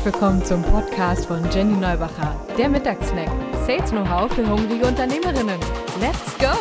willkommen zum Podcast von Jenny Neubacher, der Mittagssnack. Sales Know-how für hungrige Unternehmerinnen. Let's go!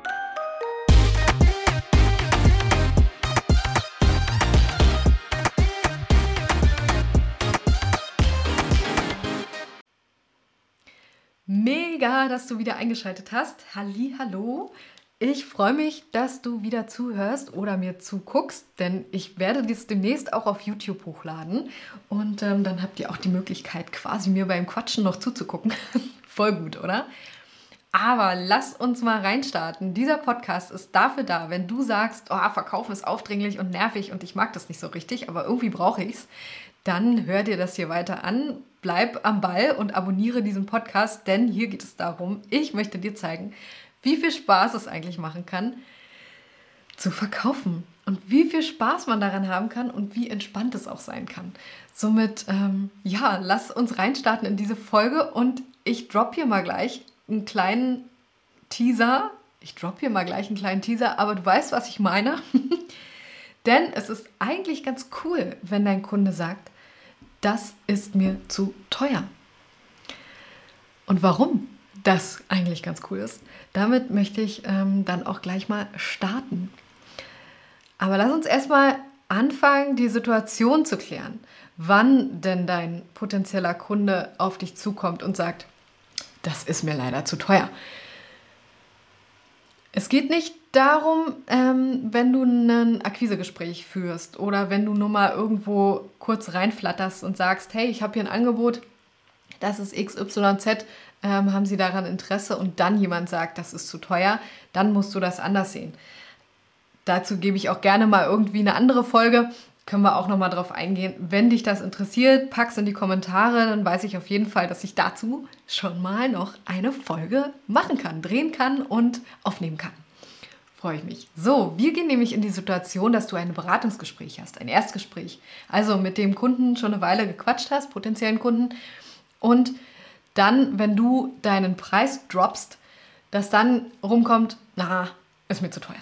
Mega, dass du wieder eingeschaltet hast. Hallo. Ich freue mich, dass du wieder zuhörst oder mir zuguckst, denn ich werde dies demnächst auch auf YouTube hochladen und dann habt ihr auch die Möglichkeit, quasi mir beim Quatschen noch zuzugucken. Voll gut, oder? Aber lass uns mal reinstarten. Dieser Podcast ist dafür da, wenn du sagst, oh, Verkaufen ist aufdringlich und nervig und ich mag das nicht so richtig, aber irgendwie brauche ich es, dann hör dir das hier weiter an, bleib am Ball und abonniere diesen Podcast, denn hier geht es darum, ich möchte dir zeigen, wie viel Spaß es eigentlich machen kann, zu verkaufen und wie viel Spaß man daran haben kann und wie entspannt es auch sein kann. Somit, lass uns reinstarten in diese Folge und ich droppe hier mal gleich einen kleinen Teaser. Aber du weißt, was ich meine. Denn es ist eigentlich ganz cool, wenn dein Kunde sagt, das ist mir zu teuer. Und warum das eigentlich ganz cool ist, damit möchte ich dann auch gleich mal starten. Aber lass uns erstmal anfangen, die Situation zu klären. Wann denn dein potenzieller Kunde auf dich zukommt und sagt, das ist mir leider zu teuer. Es geht nicht darum, wenn du ein Akquisegespräch führst oder wenn du nur mal irgendwo kurz reinflatterst und sagst, hey, ich habe hier ein Angebot, das ist XYZ, haben Sie daran Interesse und dann jemand sagt, das ist zu teuer, dann musst du das anders sehen. Dazu gebe ich auch gerne mal irgendwie eine andere Folge, können wir auch nochmal drauf eingehen. Wenn dich das interessiert, pack's in die Kommentare, dann weiß ich auf jeden Fall, dass ich dazu schon mal noch eine Folge machen kann, drehen kann und aufnehmen kann. Freue ich mich. So, wir gehen nämlich in die Situation, dass du ein Beratungsgespräch hast, ein Erstgespräch. Also mit dem Kunden schon eine Weile gequatscht hast, potenziellen Kunden, und dann, wenn du deinen Preis droppst, dass dann rumkommt, ist mir zu teuer.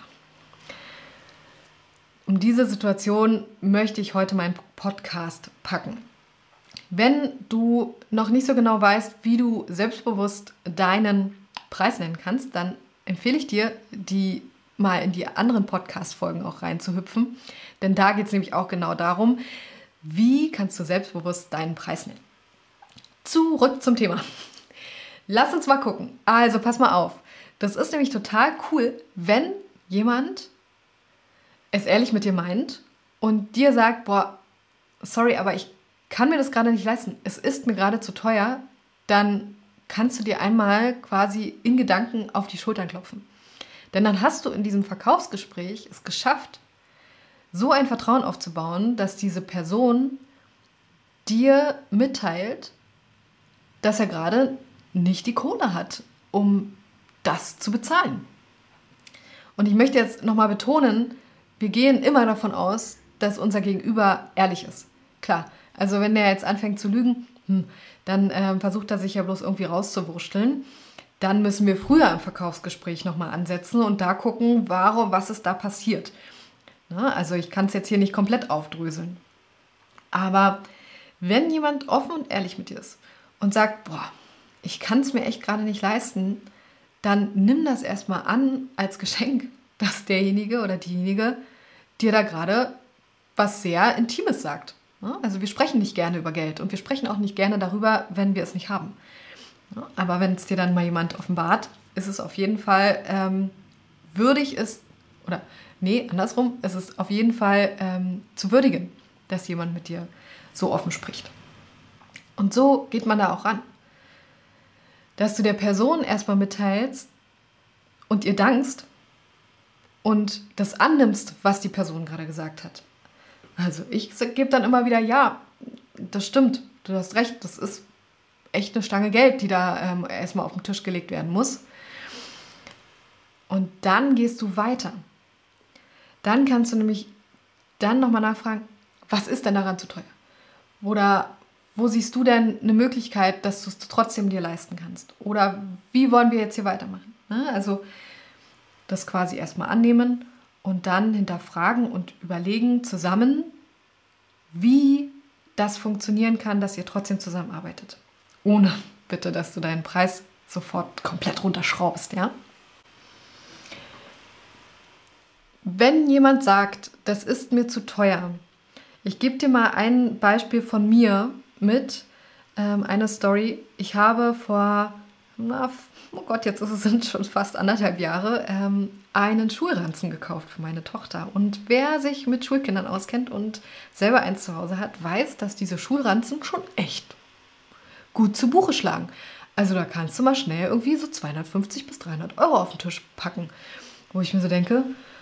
Um diese Situation möchte ich heute meinen Podcast packen. Wenn du noch nicht so genau weißt, wie du selbstbewusst deinen Preis nennen kannst, dann empfehle ich dir, die mal in die anderen Podcast-Folgen auch reinzuhüpfen. Denn da geht es nämlich auch genau darum, wie kannst du selbstbewusst deinen Preis nennen. Zurück zum Thema. Lass uns mal gucken. Also pass mal auf. Das ist nämlich total cool, wenn jemand es ehrlich mit dir meint und dir sagt, boah, sorry, aber ich kann mir das gerade nicht leisten. Es ist mir gerade zu teuer. Dann kannst du dir einmal quasi in Gedanken auf die Schultern klopfen. Denn dann hast du in diesem Verkaufsgespräch es geschafft, so ein Vertrauen aufzubauen, dass diese Person dir mitteilt, dass er gerade nicht die Kohle hat, um das zu bezahlen. Und ich möchte jetzt nochmal betonen, wir gehen immer davon aus, dass unser Gegenüber ehrlich ist. Klar, also wenn der jetzt anfängt zu lügen, dann versucht er sich ja bloß irgendwie rauszuwurschteln. Dann müssen wir früher im Verkaufsgespräch nochmal ansetzen und da gucken, was ist da passiert. Also ich kann es jetzt hier nicht komplett aufdröseln. Aber wenn jemand offen und ehrlich mit dir ist und sagt, boah, ich kann es mir echt gerade nicht leisten, dann nimm das erstmal an als Geschenk, dass derjenige oder diejenige dir da gerade was sehr Intimes sagt. Also wir sprechen nicht gerne über Geld und wir sprechen auch nicht gerne darüber, wenn wir es nicht haben. Aber wenn es dir dann mal jemand offenbart, ist es auf jeden Fall es ist auf jeden Fall zu würdigen, dass jemand mit dir so offen spricht. Und so geht man da auch ran. Dass du der Person erstmal mitteilst und ihr dankst und das annimmst, was die Person gerade gesagt hat. Also ich gebe dann immer wieder, ja, das stimmt, du hast recht, das ist echt eine Stange Geld, die da erstmal auf den Tisch gelegt werden muss. Und dann gehst du weiter. Dann kannst du nämlich dann nochmal nachfragen, was ist denn daran zu teuer? Oder wo siehst du denn eine Möglichkeit, dass du es trotzdem dir leisten kannst? Oder wie wollen wir jetzt hier weitermachen? Also das quasi erstmal annehmen und dann hinterfragen und überlegen zusammen, wie das funktionieren kann, dass ihr trotzdem zusammenarbeitet. Ohne bitte, dass du deinen Preis sofort komplett runterschraubst, ja? Wenn jemand sagt, das ist mir zu teuer, ich gebe dir mal ein Beispiel von mir mit, eine Story. Ich habe vor, oh Gott, sind schon fast 1,5 Jahre, einen Schulranzen gekauft für meine Tochter. Und wer sich mit Schulkindern auskennt und selber eins zu Hause hat, weiß, dass diese Schulranzen schon echt gut zu Buche schlagen. Also da kannst du mal schnell irgendwie so 250 bis 300 Euro auf den Tisch packen. Wo ich mir so denke,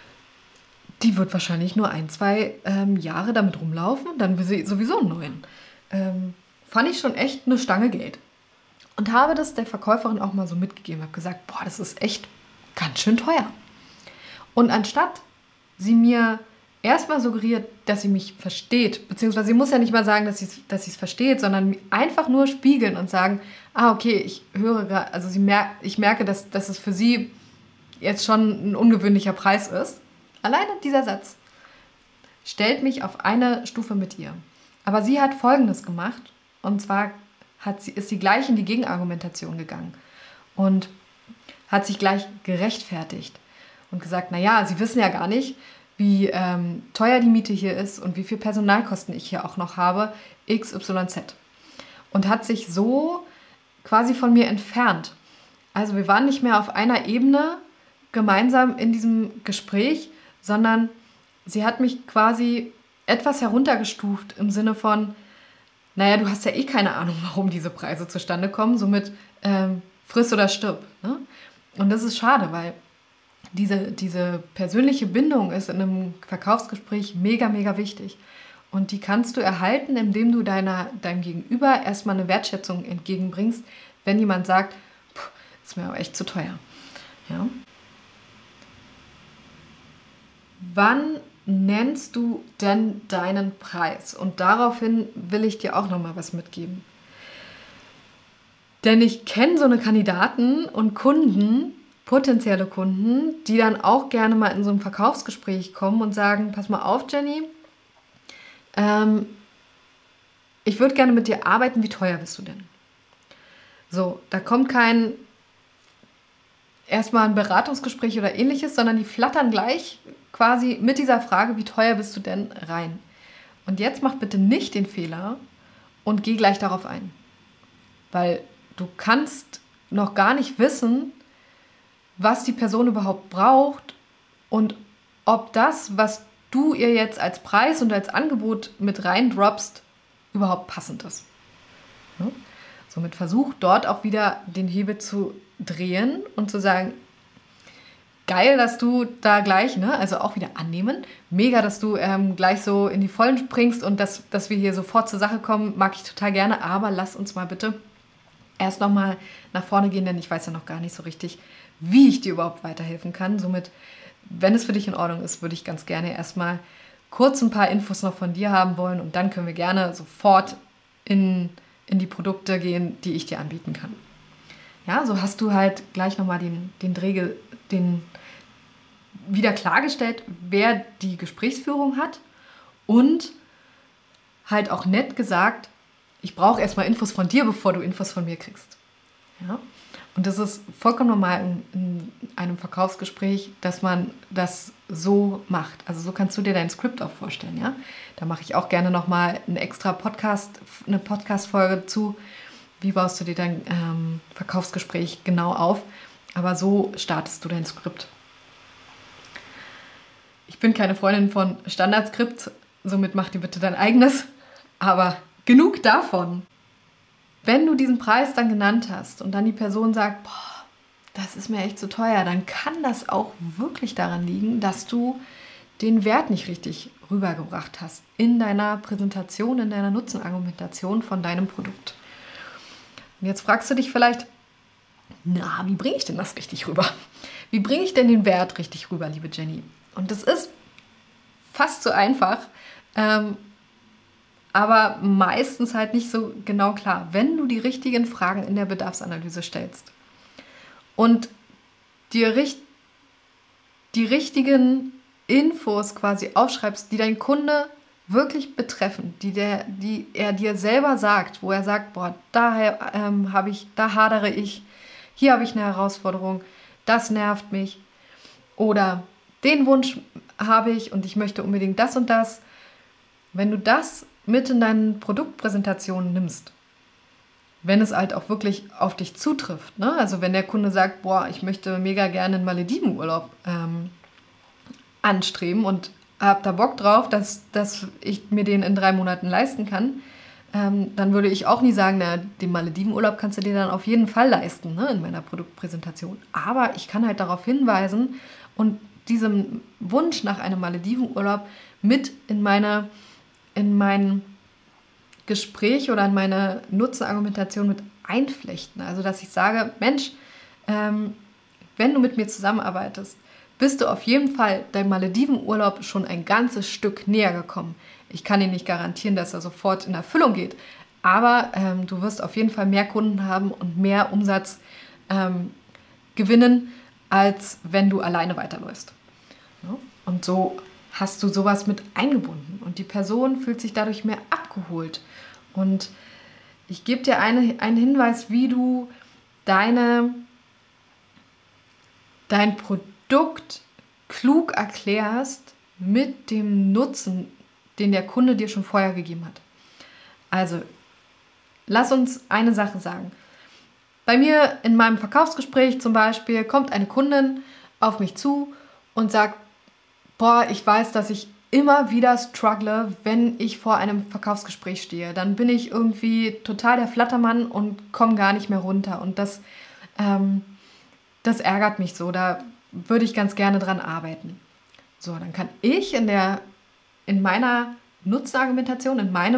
die wird wahrscheinlich nur 1-2 Jahre damit rumlaufen und dann will sie sowieso einen neuen. Fand ich schon echt eine Stange Geld. Und habe das der Verkäuferin auch mal so mitgegeben. Habe gesagt, boah, das ist echt ganz schön teuer. Und anstatt sie mir erstmal suggeriert, dass sie mich versteht, beziehungsweise sie muss ja nicht mal sagen, dass sie es versteht, sondern einfach nur spiegeln und sagen, okay, ich höre gerade, also ich merke, dass es für sie jetzt schon ein ungewöhnlicher Preis ist. Alleine dieser Satz stellt mich auf eine Stufe mit ihr. Aber sie hat Folgendes gemacht, und zwar ist sie gleich in die Gegenargumentation gegangen und hat sich gleich gerechtfertigt und gesagt, naja, Sie wissen ja gar nicht, wie teuer die Miete hier ist und wie viel Personalkosten ich hier auch noch habe, XYZ. Und hat sich so quasi von mir entfernt. Also wir waren nicht mehr auf einer Ebene gemeinsam in diesem Gespräch, sondern sie hat mich quasi etwas heruntergestuft im Sinne von, naja, du hast ja eh keine Ahnung, warum diese Preise zustande kommen, somit friss oder stirb. Ne? Und das ist schade, weil diese persönliche Bindung ist in einem Verkaufsgespräch mega, mega wichtig. Und die kannst du erhalten, indem du deinem Gegenüber erstmal eine Wertschätzung entgegenbringst, wenn jemand sagt, ist mir aber echt zu teuer. Ja? Wann nennst du denn deinen Preis? Und daraufhin will ich dir auch nochmal was mitgeben. Denn ich kenne so eine Kandidaten und Kunden, potenzielle Kunden, die dann auch gerne mal in so einem Verkaufsgespräch kommen und sagen, pass mal auf, Jenny, ich würde gerne mit dir arbeiten, wie teuer bist du denn? So, da kommt erstmal ein Beratungsgespräch oder ähnliches, sondern die flattern gleich quasi mit dieser Frage, wie teuer bist du denn, rein. Und jetzt mach bitte nicht den Fehler und geh gleich darauf ein. Weil du kannst noch gar nicht wissen, was die Person überhaupt braucht und ob das, was du ihr jetzt als Preis und als Angebot mit reindroppst, überhaupt passend ist. Ja? Somit versuch dort auch wieder den Hebel zu drehen und zu sagen, geil, dass du da gleich, also auch wieder annehmen, mega, dass du gleich so in die Vollen springst und dass wir hier sofort zur Sache kommen, mag ich total gerne, aber lass uns mal bitte erst nochmal nach vorne gehen, denn ich weiß ja noch gar nicht so richtig, wie ich dir überhaupt weiterhelfen kann. Somit, wenn es für dich in Ordnung ist, würde ich ganz gerne erstmal kurz ein paar Infos noch von dir haben wollen und dann können wir gerne sofort in die Produkte gehen, die ich dir anbieten kann. Ja, so hast du halt gleich nochmal den wieder klargestellt, wer die Gesprächsführung hat und halt auch nett gesagt, ich brauche erstmal Infos von dir, bevor du Infos von mir kriegst. Ja? Und das ist vollkommen normal in einem Verkaufsgespräch, dass man das so macht. Also so kannst du dir dein Skript auch vorstellen. Ja? Da mache ich auch gerne nochmal eine Podcast-Folge zu. Wie baust du dir dein Verkaufsgespräch genau auf? Aber so startest du dein Skript. Ich bin keine Freundin von Standardskript, somit mach dir bitte dein eigenes. Aber genug davon. Wenn du diesen Preis dann genannt hast und dann die Person sagt, boah, das ist mir echt zu teuer, dann kann das auch wirklich daran liegen, dass du den Wert nicht richtig rübergebracht hast in deiner Präsentation, in deiner Nutzenargumentation von deinem Produkt. Und jetzt fragst du dich vielleicht, wie bringe ich denn das richtig rüber? Wie bringe ich denn den Wert richtig rüber, liebe Jenny? Und das ist fast so einfach, aber meistens halt nicht so genau klar, wenn du die richtigen Fragen in der Bedarfsanalyse stellst und dir die richtigen Infos quasi aufschreibst, die dein Kunde wirklich betreffen, die er dir selber sagt, wo er sagt, boah, da hadere ich, hier habe ich eine Herausforderung, das nervt mich oder den Wunsch habe ich und ich möchte unbedingt das und das. Wenn du das mit in deinen Produktpräsentationen nimmst, wenn es halt auch wirklich auf dich zutrifft, ne? Also wenn der Kunde sagt, boah, ich möchte mega gerne einen Maledivenurlaub anstreben und habe da Bock drauf, dass ich mir den in 3 Monaten leisten kann, dann würde ich auch nie sagen, na, den Maledivenurlaub kannst du dir dann auf jeden Fall leisten, ne, in meiner Produktpräsentation. Aber ich kann halt darauf hinweisen und diesem Wunsch nach einem Maledivenurlaub mit in mein Gespräch oder in meine Nutzenargumentation mit einflechten. Also dass ich sage, Mensch, wenn du mit mir zusammenarbeitest, bist du auf jeden Fall deinem Maledivenurlaub schon ein ganzes Stück näher gekommen. Ich kann dir nicht garantieren, dass er sofort in Erfüllung geht, aber du wirst auf jeden Fall mehr Kunden haben und mehr Umsatz gewinnen, als wenn du alleine weiterläufst. Ja? Und so hast du sowas mit eingebunden und die Person fühlt sich dadurch mehr abgeholt. Und ich gebe dir einen Hinweis, wie du dein Produkt klug erklärst mit dem Nutzen, den der Kunde dir schon vorher gegeben hat. Also, lass uns eine Sache sagen. Bei mir in meinem Verkaufsgespräch zum Beispiel kommt eine Kundin auf mich zu und sagt, boah, ich weiß, dass ich immer wieder struggle, wenn ich vor einem Verkaufsgespräch stehe. Dann bin ich irgendwie total der Flattermann und komme gar nicht mehr runter. Und das ärgert mich so. Da würde ich ganz gerne dran arbeiten. So, dann kann ich in meiner Nutzenargumentation,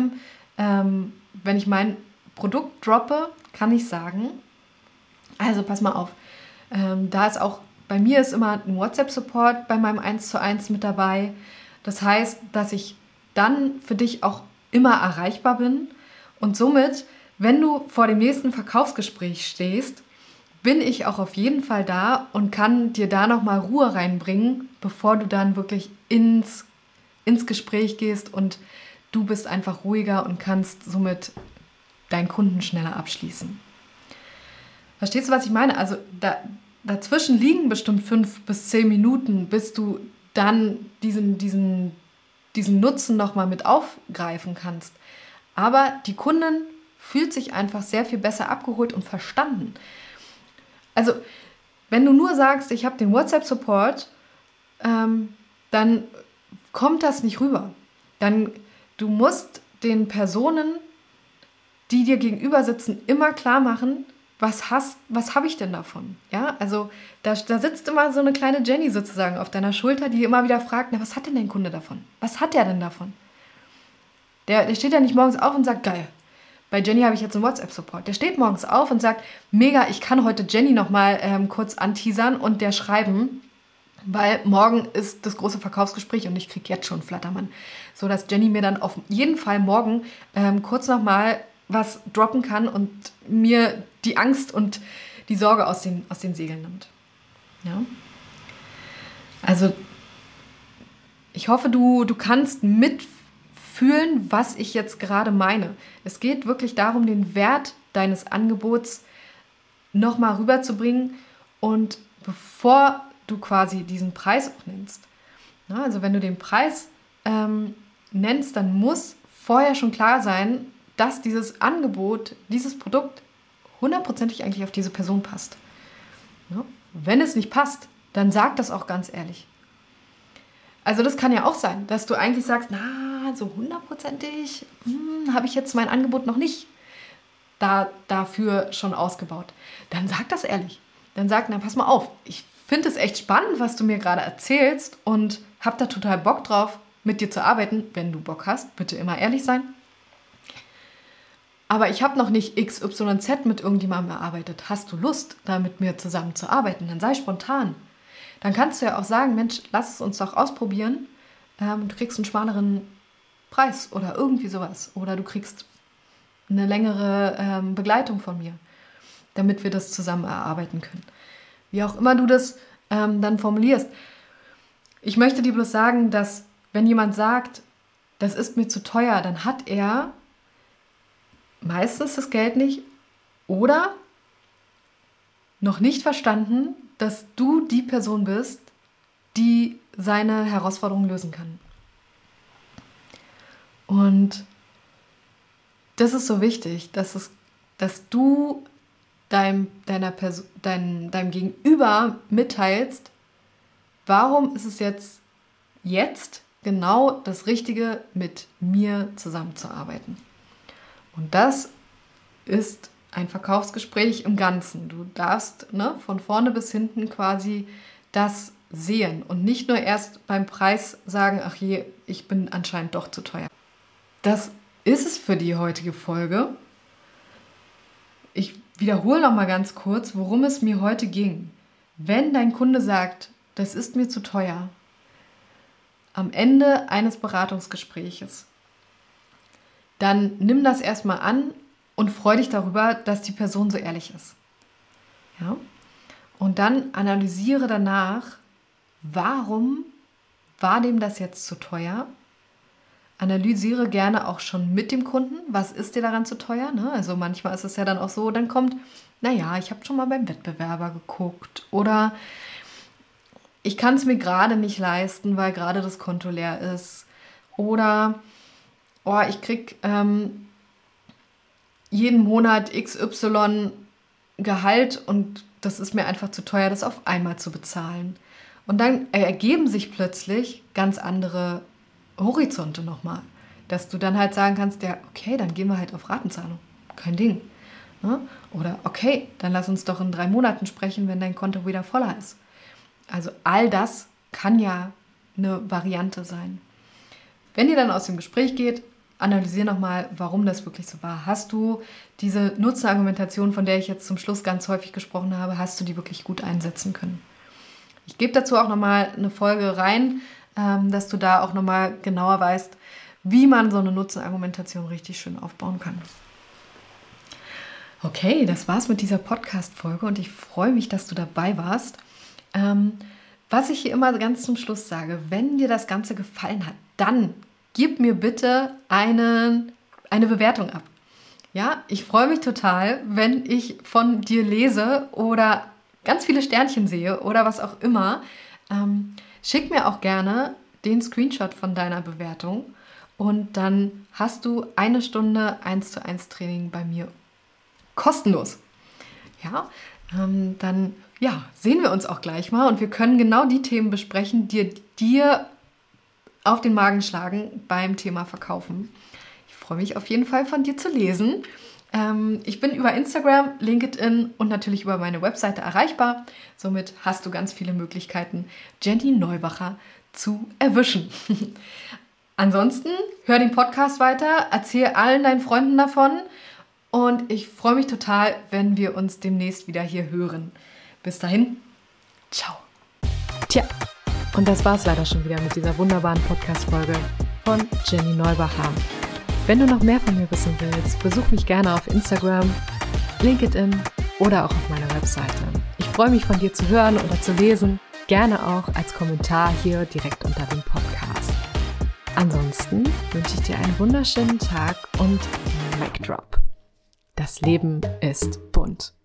wenn ich mein Produkt droppe, kann ich sagen, also pass mal auf, da ist auch, bei mir ist immer ein WhatsApp-Support bei meinem 1:1 mit dabei. Das heißt, dass ich dann für dich auch immer erreichbar bin und somit, wenn du vor dem nächsten Verkaufsgespräch stehst, bin ich auch auf jeden Fall da und kann dir da nochmal Ruhe reinbringen, bevor du dann wirklich ins Gespräch gehst und du bist einfach ruhiger und kannst somit deinen Kunden schneller abschließen. Verstehst du, was ich meine? Also dazwischen liegen bestimmt 5 bis 10 Minuten, bis du dann diesen Nutzen nochmal mit aufgreifen kannst. Aber die Kundin fühlt sich einfach sehr viel besser abgeholt und verstanden. Also, wenn du nur sagst, ich habe den WhatsApp-Support, dann kommt das nicht rüber. Du musst den Personen, die dir gegenüber sitzen, immer klar machen, was habe ich denn davon? Ja, also da sitzt immer so eine kleine Jenny sozusagen auf deiner Schulter, die immer wieder fragt, na, was hat denn dein Kunde davon? Was hat der denn davon? Der steht ja nicht morgens auf und sagt, geil, bei Jenny habe ich jetzt einen WhatsApp-Support. Der steht morgens auf und sagt, mega, ich kann heute Jenny nochmal kurz anteasern und der schreiben, weil morgen ist das große Verkaufsgespräch und ich kriege jetzt schon Flattermann. So dass Jenny mir dann auf jeden Fall morgen kurz nochmal was droppen kann und mir die Angst und die Sorge aus den Segeln nimmt. Ja? Also ich hoffe, du kannst mitfühlen, was ich jetzt gerade meine. Es geht wirklich darum, den Wert deines Angebots nochmal rüberzubringen und bevor du quasi diesen Preis auch nennst. Ja, also wenn du den Preis nennst, dann muss vorher schon klar sein, dass dieses Angebot, dieses Produkt 100%ig eigentlich auf diese Person passt. Ja? Wenn es nicht passt, dann sag das auch ganz ehrlich. Also das kann ja auch sein, dass du eigentlich sagst, na, so 100%ig habe ich jetzt mein Angebot noch nicht dafür schon ausgebaut. Dann sag das ehrlich. Dann sag, na, pass mal auf, ich finde es echt spannend, was du mir gerade erzählst und habe da total Bock drauf, mit dir zu arbeiten. Wenn du Bock hast, bitte immer ehrlich sein. Aber ich habe noch nicht XYZ mit irgendjemandem erarbeitet. Hast du Lust, da mit mir zusammen zu arbeiten? Dann sei spontan. Dann kannst du ja auch sagen, Mensch, lass es uns doch ausprobieren. Du kriegst einen schmaleren Preis oder irgendwie sowas. Oder du kriegst eine längere Begleitung von mir, damit wir das zusammen erarbeiten können. Wie auch immer du das dann formulierst. Ich möchte dir bloß sagen, dass wenn jemand sagt, das ist mir zu teuer, dann hat er meistens das Geld nicht oder noch nicht verstanden, dass du die Person bist, die seine Herausforderungen lösen kann. Und das ist so wichtig, dass du deinem Gegenüber mitteilst, warum ist es jetzt genau das Richtige, mit mir zusammenzuarbeiten. Und das ist ein Verkaufsgespräch im Ganzen. Du darfst von vorne bis hinten quasi das sehen und nicht nur erst beim Preis sagen, ach je, ich bin anscheinend doch zu teuer. Das ist es für die heutige Folge. Ich wiederhole noch mal ganz kurz, worum es mir heute ging. Wenn dein Kunde sagt, das ist mir zu teuer, am Ende eines Beratungsgespräches, dann nimm das erstmal an und freu dich darüber, dass die Person so ehrlich ist. Ja? Und dann analysiere danach, warum war dem das jetzt zu teuer? Analysiere gerne auch schon mit dem Kunden, was ist dir daran zu teuer? Ne? Also manchmal ist es ja dann auch so, dann kommt, naja, ich habe schon mal beim Wettbewerber geguckt oder ich kann es mir gerade nicht leisten, weil gerade das Konto leer ist oder ich kriege jeden Monat XY Gehalt und das ist mir einfach zu teuer, das auf einmal zu bezahlen. Und dann ergeben sich plötzlich ganz andere Horizonte nochmal, dass du dann halt sagen kannst, ja, okay, dann gehen wir halt auf Ratenzahlung, kein Ding. Ne? Oder okay, dann lass uns doch in 3 Monaten sprechen, wenn dein Konto wieder voller ist. Also all das kann ja eine Variante sein. Wenn ihr dann aus dem Gespräch geht, analysiere nochmal, warum das wirklich so war. Hast du diese Nutzenargumentation, von der ich jetzt zum Schluss ganz häufig gesprochen habe, hast du die wirklich gut einsetzen können? Ich gebe dazu auch nochmal eine Folge rein, dass du da auch nochmal genauer weißt, wie man so eine Nutzenargumentation richtig schön aufbauen kann. Okay, das war's mit dieser Podcast-Folge und ich freue mich, dass du dabei warst. Was ich hier immer ganz zum Schluss sage, wenn dir das Ganze gefallen hat, dann gib mir bitte eine Bewertung ab. Ja, ich freue mich total, wenn ich von dir lese oder ganz viele Sternchen sehe oder was auch immer. Schick mir auch gerne den Screenshot von deiner Bewertung und dann hast du 1 Stunde 1:1 Training bei mir kostenlos. Ja, dann sehen wir uns auch gleich mal und wir können genau die Themen besprechen, die dir auf den Magen schlagen beim Thema Verkaufen. Ich freue mich auf jeden Fall von dir zu lesen. Ich bin über Instagram, LinkedIn und natürlich über meine Webseite erreichbar. Somit hast du ganz viele Möglichkeiten, Jenny Neubacher zu erwischen. Ansonsten hör den Podcast weiter, erzähl allen deinen Freunden davon und ich freue mich total, wenn wir uns demnächst wieder hier hören. Bis dahin, ciao. Tja, und das war's leider schon wieder mit dieser wunderbaren Podcast-Folge von Jenny Neubacher. Wenn du noch mehr von mir wissen willst, besuch mich gerne auf Instagram, LinkedIn oder auch auf meiner Webseite. Ich freue mich, von dir zu hören oder zu lesen, gerne auch als Kommentar hier direkt unter dem Podcast. Ansonsten wünsche ich dir einen wunderschönen Tag und Mic Drop. Das Leben ist bunt.